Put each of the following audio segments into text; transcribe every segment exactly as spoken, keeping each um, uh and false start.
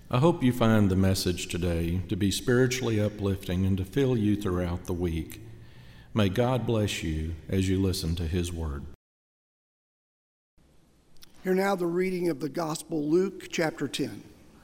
I hope you find the message today to be spiritually uplifting and to fill you throughout the week. May God bless you as you listen to His Word. Hear now the reading of the Gospel, Luke chapter ten.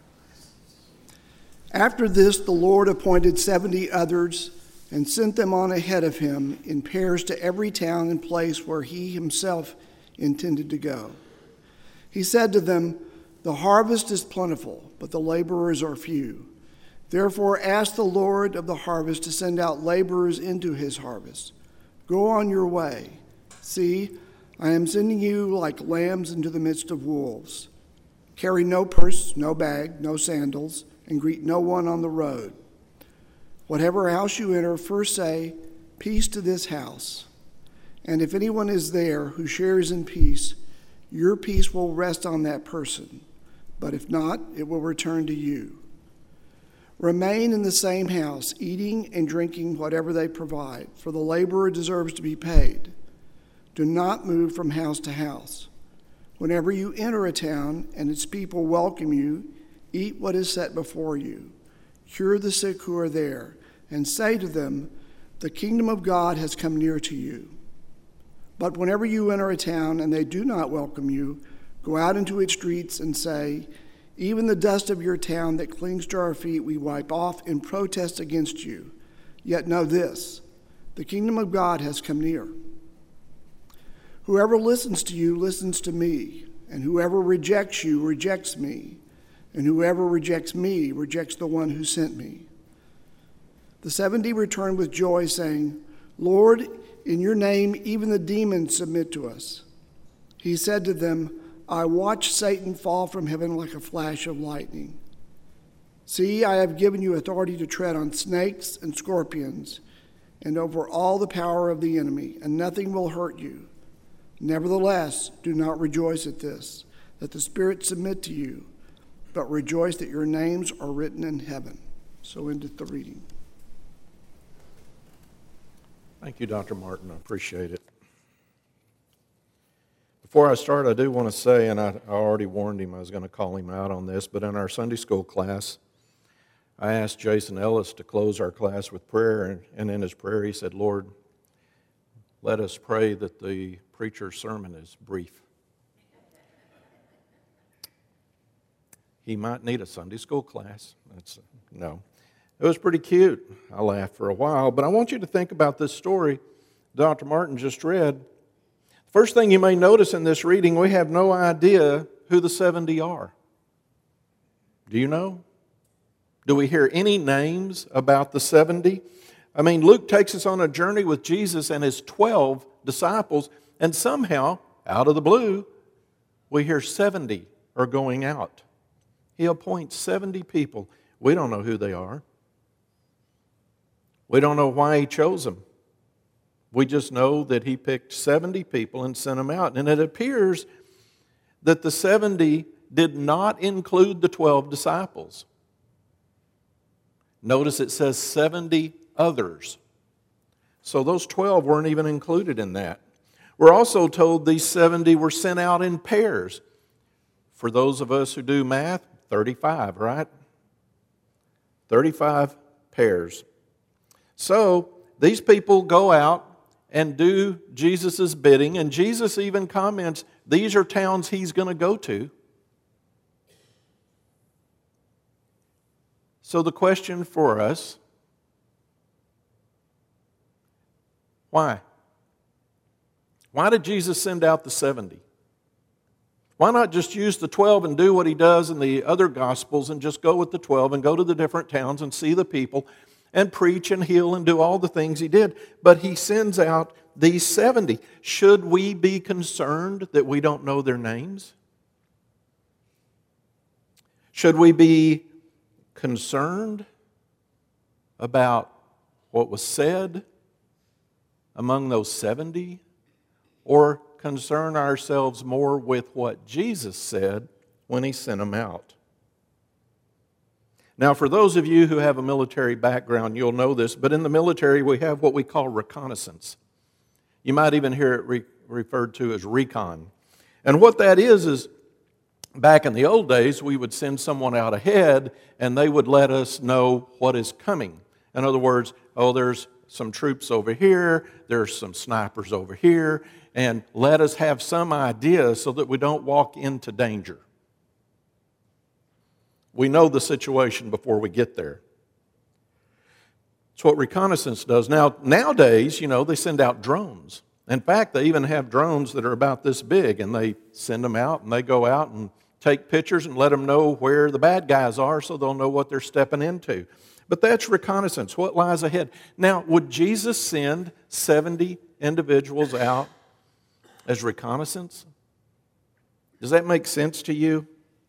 After this, the Lord appointed seventy others and sent them on ahead of him in pairs to every town and place where he himself intended to go. He said to them, "The harvest is plentiful, but the laborers are few. Therefore ask the Lord of the harvest to send out laborers into his harvest. Go on your way. See, I am sending you like lambs into the midst of wolves. Carry no purse, no bag, no sandals, and greet no one on the road. Whatever house you enter, first say, 'Peace to this house.' And if anyone is there who shares in peace, your peace will rest on that person. But if not, it will return to you. Remain in the same house, eating and drinking whatever they provide, for the laborer deserves to be paid. Do not move from house to house. Whenever you enter a town and its people welcome you, eat what is set before you. Cure the sick who are there, and say to them, 'The kingdom of God has come near to you.' But whenever you enter a town and they do not welcome you, go out into its streets and say, 'Even the dust of your town that clings to our feet we wipe off in protest against you. Yet know this, the kingdom of God has come near. Whoever listens to you listens to me, and whoever rejects you rejects me, and whoever rejects me rejects the one who sent me.' The seventy returned with joy, saying, 'Lord, in your name even the demons submit to us.' He said to them, 'I watched Satan fall from heaven like a flash of lightning. See, I have given you authority to tread on snakes and scorpions and over all the power of the enemy, and nothing will hurt you. Nevertheless, do not rejoice at this, that the spirits submit to you, but rejoice that your names are written in heaven.'" So endeth the reading. Thank you, Doctor Martin. I appreciate it. Before I start, I do want to say, and I, I already warned him I was going to call him out on this, but in our Sunday school class, I asked Jason Ellis to close our class with prayer, and, and in his prayer he said, "Lord, let us pray that the preacher's sermon is brief." He might need a Sunday school class. That's no. It was pretty cute. I laughed for a while, but I want you to think about this story Doctor Martin just read. First thing you may notice in this reading, we have no idea who the seventy are. Do you know? Do we hear any names about the seventy? I mean, Luke takes us on a journey with Jesus and his twelve disciples, and somehow, out of the blue, we hear seventy are going out. He appoints seventy people. We don't know who they are. We don't know why he chose them. We just know that he picked seventy people and sent them out. And it appears that the seventy did not include the twelve disciples. Notice it says seventy others. So those twelve weren't even included in that. We're also told these seventy were sent out in pairs. For those of us who do math, thirty-five, right? thirty-five pairs. So these people go out and do Jesus' bidding, and Jesus even comments, these are towns he's going to go to. So the question for us, why? Why did Jesus send out the seventy? Why not just use the twelve and do what he does in the other Gospels and just go with the twelve and go to the different towns and see the people and preach and heal and do all the things he did? But he sends out these seventy. Should we be concerned that we don't know their names? Should we be concerned about what was said among those seventy? Or concern ourselves more with what Jesus said when he sent them out? Now, for those of you who have a military background, you'll know this, but in the military we have what we call reconnaissance. You might even hear it re- referred to as recon. And what that is, is back in the old days, we would send someone out ahead and they would let us know what is coming. In other words, oh, there's some troops over here, there's some snipers over here, and let us have some idea so that we don't walk into danger. We know the situation before we get there. It's what reconnaissance does. Now, nowadays, you know, they send out drones. In fact, they even have drones that are about this big, and they send them out, and they go out and take pictures and let them know where the bad guys are so they'll know what they're stepping into. But that's reconnaissance, what lies ahead. Now, would Jesus send seventy individuals out as reconnaissance? Does that make sense to you?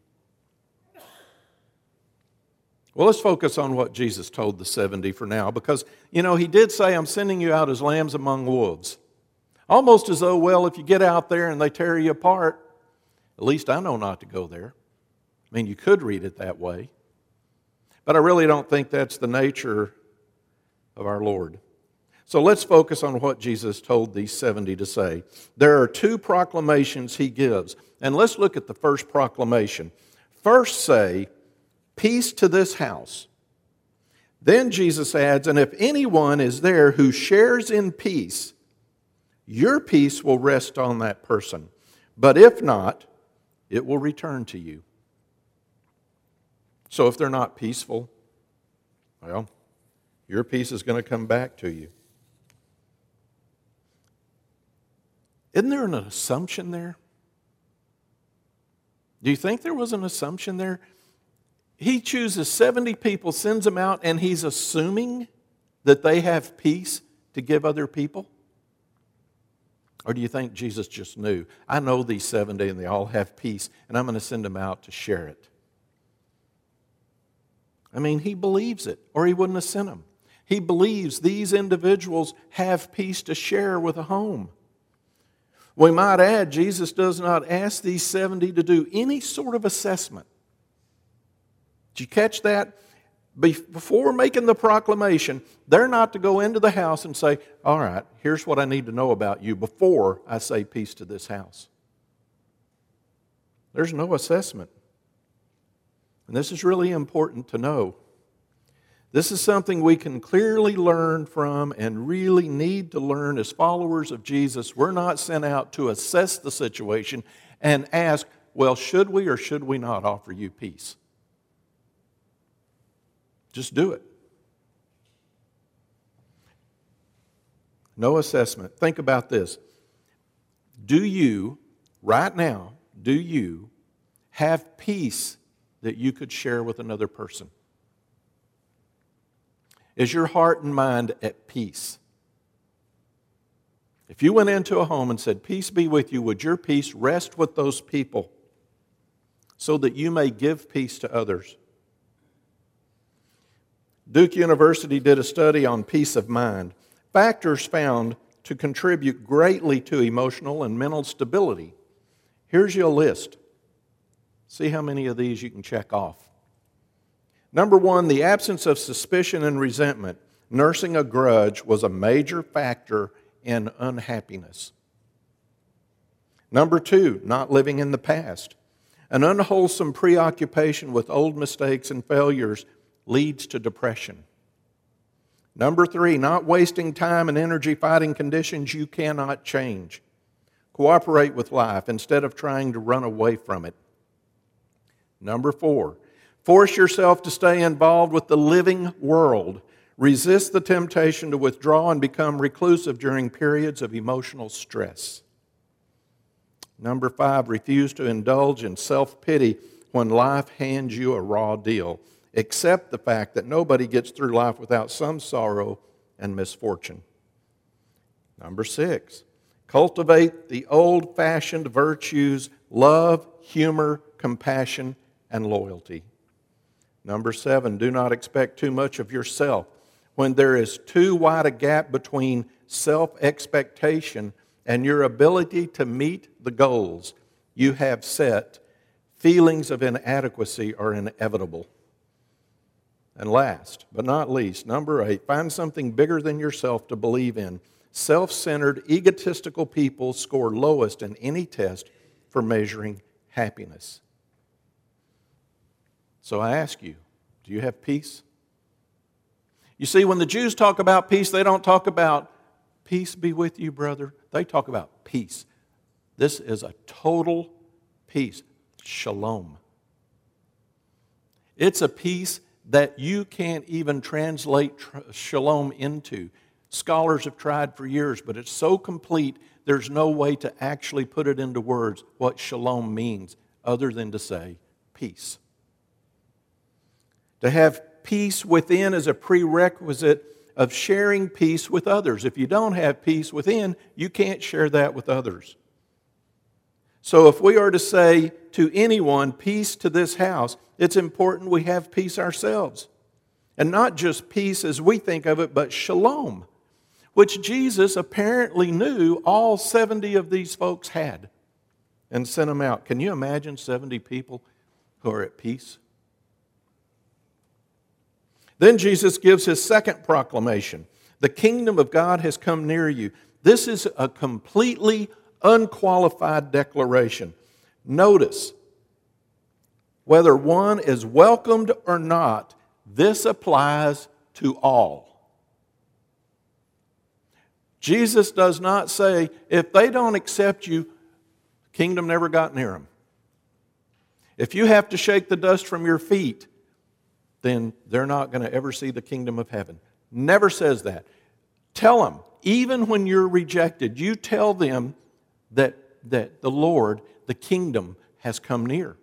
Well, let's focus on what Jesus told the seventy for now, because, you know, he did say, I'm sending you out as lambs among wolves. Almost as though, well, if you get out there and they tear you apart, at least I know not to go there. I mean, you could read it that way. But I really don't think that's the nature of our Lord. So let's focus on what Jesus told these seventy to say. There are two proclamations he gives. And let's look at the first proclamation. First say, peace to this house. Then Jesus adds, and if anyone is there who shares in peace, your peace will rest on that person. But if not, it will return to you. So if they're not peaceful, well, your peace is going to come back to you. Isn't there an assumption there? Do you think there was an assumption there? He chooses seventy people, sends them out, and he's assuming that they have peace to give other people? Or do you think Jesus just knew, I know these seventy and they all have peace, and I'm going to send them out to share it? I mean, he believes it, or he wouldn't have sent them. He believes these individuals have peace to share with a home. We might add, Jesus does not ask these seventy to do any sort of assessment. Did you catch that? Before making the proclamation, they're not to go into the house and say, all right, here's what I need to know about you before I say peace to this house. There's no assessment. And this is really important to know. This is something we can clearly learn from and really need to learn as followers of Jesus. We're not sent out to assess the situation and ask, well, should we or should we not offer you peace? Just do it. No assessment. Think about this. Do you, right now, do you have peace that you could share with another person? Is your heart and mind at peace? If you went into a home and said, peace be with you, would your peace rest with those people so that you may give peace to others? Duke University did a study on peace of mind. Factors found to contribute greatly to emotional and mental stability. Here's your list. See how many of these you can check off. Number one, the absence of suspicion and resentment. Nursing a grudge was a major factor in unhappiness. Number two, not living in the past. An unwholesome preoccupation with old mistakes and failures leads to depression. Number three, not wasting time and energy fighting conditions you cannot change. Cooperate with life instead of trying to run away from it. Number four, force yourself to stay involved with the living world. Resist the temptation to withdraw and become reclusive during periods of emotional stress. Number five, refuse to indulge in self-pity when life hands you a raw deal. Accept the fact that nobody gets through life without some sorrow and misfortune. Number six, cultivate the old-fashioned virtues, love, humor, compassion, and loyalty. Number seven, do not expect too much of yourself. When there is too wide a gap between self-expectation and your ability to meet the goals you have set, feelings of inadequacy are inevitable. And last but not least, number eight, find something bigger than yourself to believe in. Self-centered, egotistical people score lowest in any test for measuring happiness. So I ask you, do you have peace? You see, when the Jews talk about peace, they don't talk about peace be with you, brother. They talk about peace. This is a total peace. Shalom. It's a peace that you can't even translate tr- shalom into. Scholars have tried for years, but it's so complete, there's no way to actually put it into words what shalom means other than to say peace. To have peace within is a prerequisite of sharing peace with others. If you don't have peace within, you can't share that with others. So if we are to say to anyone, peace to this house, it's important we have peace ourselves. And not just peace as we think of it, but shalom, which Jesus apparently knew all seventy of these folks had and sent them out. Can you imagine seventy people who are at peace? Then Jesus gives his second proclamation. The kingdom of God has come near you. This is a completely unqualified declaration. Notice, whether one is welcomed or not, this applies to all. Jesus does not say, if they don't accept you, the kingdom never got near them. If you have to shake the dust from your feet, then they're not going to ever see the kingdom of heaven. Never says that. Tell them, even when you're rejected, you tell them that, that the Lord, the kingdom, has come near.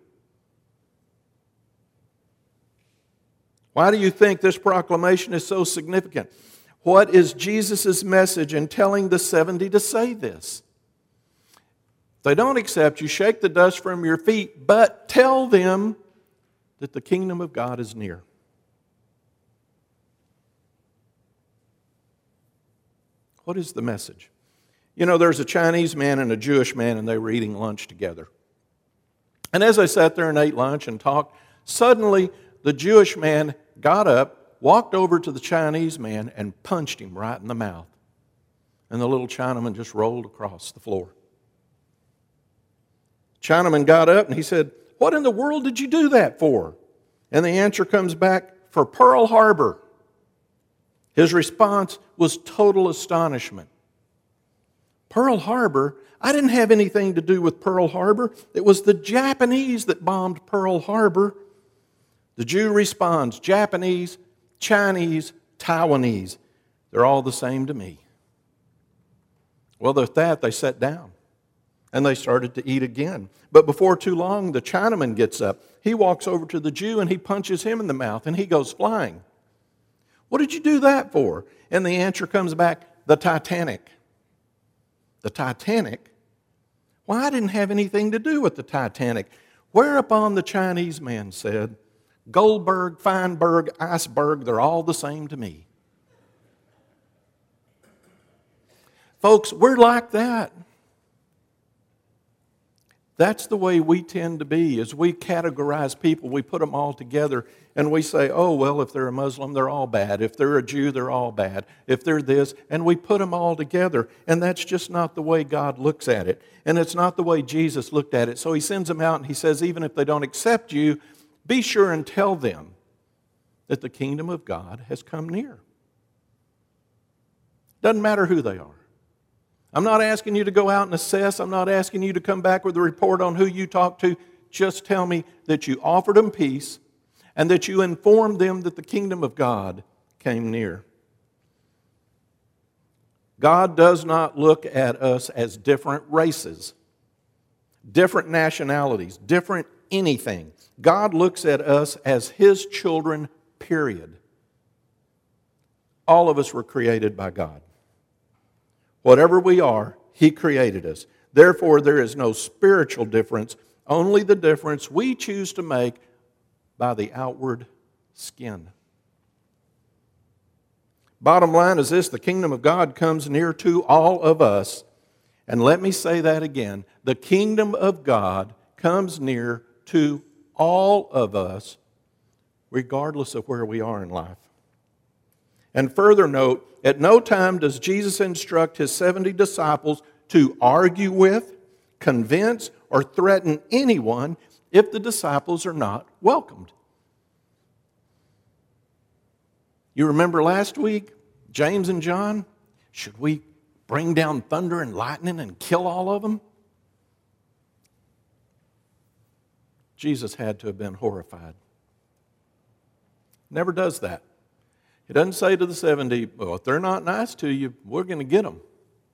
Why do you think this proclamation is so significant? What is Jesus' message in telling the seventy to say this? If they don't accept you, shake the dust from your feet, but tell them that the kingdom of God is near. What is the message? You know, there's a Chinese man and a Jewish man, and they were eating lunch together. And as they sat there and ate lunch and talked, suddenly the Jewish man got up, walked over to the Chinese man, and punched him right in the mouth. And the little Chinaman just rolled across the floor. Chinaman got up and he said, "What in the world did you do that for?" And the answer comes back, "For Pearl Harbor." His response was total astonishment. Pearl Harbor? I didn't have anything to do with Pearl Harbor. It was the Japanese that bombed Pearl Harbor. The Jew responds, Japanese, Chinese, Taiwanese. They're all the same to me. Well, with that, they sat down and they started to eat again. But before too long, the Chinaman gets up. He walks over to the Jew and he punches him in the mouth and he goes flying. "What did you do that for?" And the answer comes back, "The Titanic." The Titanic? Why, I didn't have anything to do with the Titanic. Whereupon the Chinese man said, "Goldberg, Feinberg, iceberg, they're all the same to me." Folks, we're like that. That's the way we tend to be, is we categorize people, we put them all together, and we say, oh, well, if they're a Muslim, they're all bad. If they're a Jew, they're all bad. If they're this, and we put them all together, and that's just not the way God looks at it. And it's not the way Jesus looked at it. So he sends them out and he says, even if they don't accept you, be sure and tell them that the kingdom of God has come near. Doesn't matter who they are. I'm not asking you to go out and assess. I'm not asking you to come back with a report on who you talked to. Just tell me that you offered them peace and that you informed them that the kingdom of God came near. God does not look at us as different races, different nationalities, different anything. God looks at us as His children, period. All of us were created by God. Whatever we are, He created us. Therefore, there is no spiritual difference, only the difference we choose to make by the outward skin. Bottom line is this: the kingdom of God comes near to all of us. And let me say that again. The kingdom of God comes near to all of us, regardless of where we are in life. And further note, at no time does Jesus instruct His seventy disciples to argue with, convince, or threaten anyone if the disciples are not welcomed. You remember last week, James and John? Should we bring down thunder and lightning and kill all of them? Jesus had to have been horrified. Never does that. He doesn't say to the seventy, well, if they're not nice to you, we're going to get them.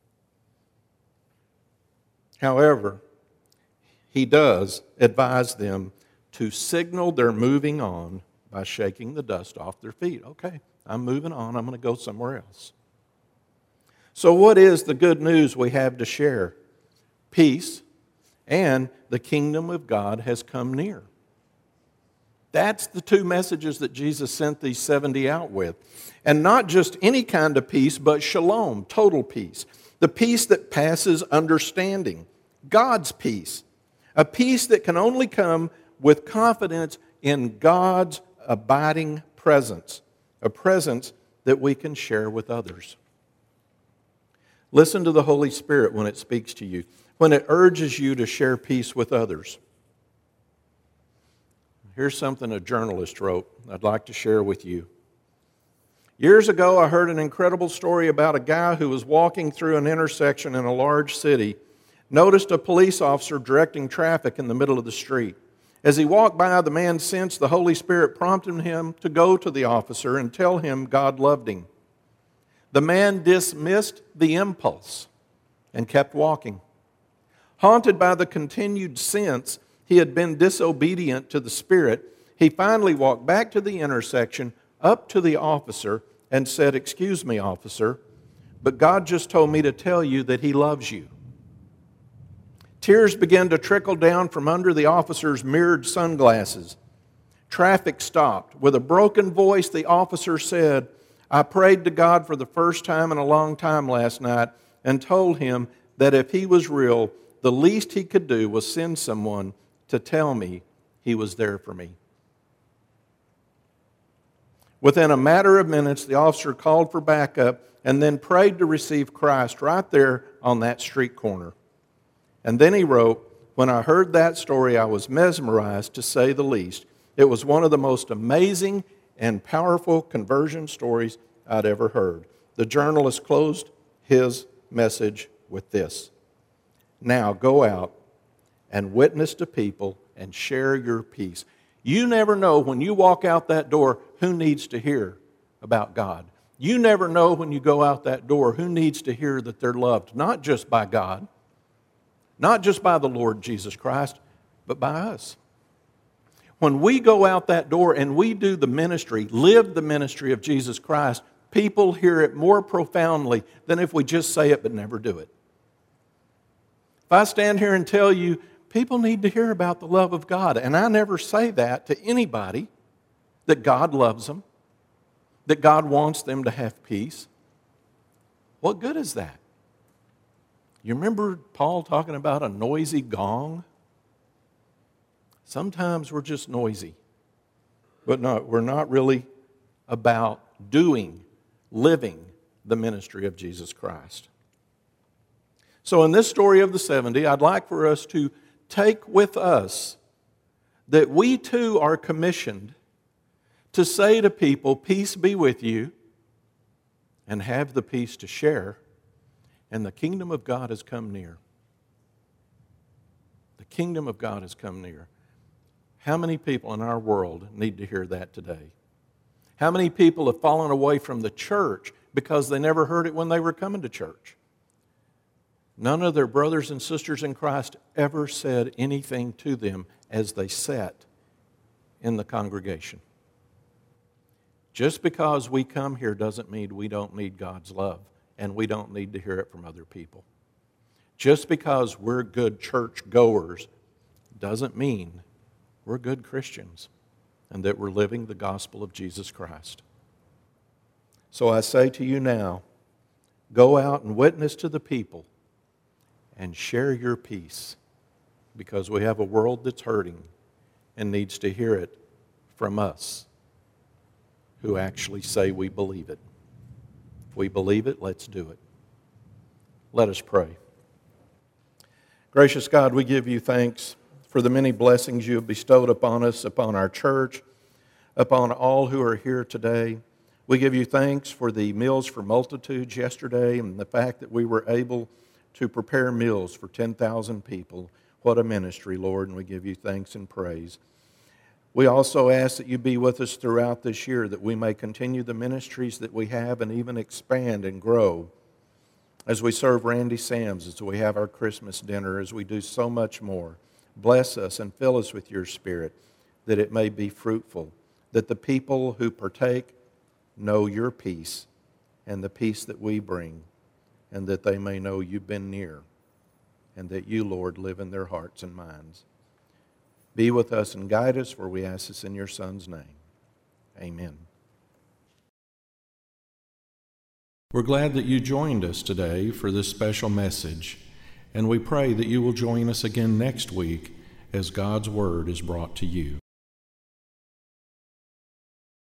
However, he does advise them to signal they're moving on by shaking the dust off their feet. Okay, I'm moving on. I'm going to go somewhere else. So what is the good news we have to share? Peace, and the kingdom of God has come near. That's the two messages that Jesus sent these seventy out with. And not just any kind of peace, but shalom, total peace. The peace that passes understanding. God's peace. A peace that can only come with confidence in God's abiding presence. A presence that we can share with others. Listen to the Holy Spirit when it speaks to you, when it urges you to share peace with others. Here's something a journalist wrote I'd like to share with you. Years ago, I heard an incredible story about a guy who was walking through an intersection in a large city, noticed a police officer directing traffic in the middle of the street. As he walked by, the man sensed the Holy Spirit prompting him to go to the officer and tell him God loved him. The man dismissed the impulse and kept walking. Haunted by the continued sense he had been disobedient to the Spirit, he finally walked back to the intersection, up to the officer, and said, "Excuse me, officer, but God just told me to tell you that He loves you." Tears began to trickle down from under the officer's mirrored sunglasses. Traffic stopped. With a broken voice, the officer said, "I prayed to God for the first time in a long time last night and told Him that if He was real, the least He could do was send someone to tell me He was there for me." Within a matter of minutes, the officer called for backup and then prayed to receive Christ right there on that street corner. And then he wrote, "When I heard that story, I was mesmerized, to say the least. It was one of the most amazing and powerful conversion stories I'd ever heard." The journalist closed his message with this: "Now go out and witness to people and share your peace." You never know when you walk out that door who needs to hear about God. You never know when you go out that door who needs to hear that they're loved, not just by God, not just by the Lord Jesus Christ, but by us. When we go out that door and we do the ministry, live the ministry of Jesus Christ, people hear it more profoundly than if we just say it but never do it. If I stand here and tell you, people need to hear about the love of God, and I never say that to anybody, that God loves them, that God wants them to have peace, what good is that? You remember Paul talking about a noisy gong? Sometimes we're just noisy, but no, we're not really about doing, living the ministry of Jesus Christ. So in this story of the seventy, I'd like for us to take with us that we too are commissioned to say to people, "Peace be with you," and have the peace to share, and the kingdom of God has come near. The kingdom of God has come near. How many people in our world need to hear that today? How many people have fallen away from the church because they never heard it when they were coming to church? None of their brothers and sisters in Christ ever said anything to them as they sat in the congregation. Just because we come here doesn't mean we don't need God's love, and we don't need to hear it from other people. Just because we're good church goers doesn't mean we're good Christians and that we're living the gospel of Jesus Christ. So I say to you now, go out and witness to the people and share your peace, because we have a world that's hurting and needs to hear it from us who actually say we believe it. If we believe it, let's do it. Let us pray. Gracious God, we give you thanks for the many blessings you have bestowed upon us, upon our church, upon all who are here today. We give you thanks for the Meals for Multitudes yesterday and the fact that we were able to prepare meals for ten thousand people. What a ministry, Lord, and we give you thanks and praise. We also ask that you be with us throughout this year, that we may continue the ministries that we have and even expand and grow as we serve Randy Sam's, as we have our Christmas dinner, as we do so much more. Bless us and fill us with your Spirit, that it may be fruitful, that the people who partake know your peace and the peace that we bring, and that they may know you've been near, and that you, Lord, live in their hearts and minds. Be with us and guide us, for we ask this in your Son's name. Amen. We're glad that you joined us today for this special message, and we pray that you will join us again next week as God's Word is brought to you.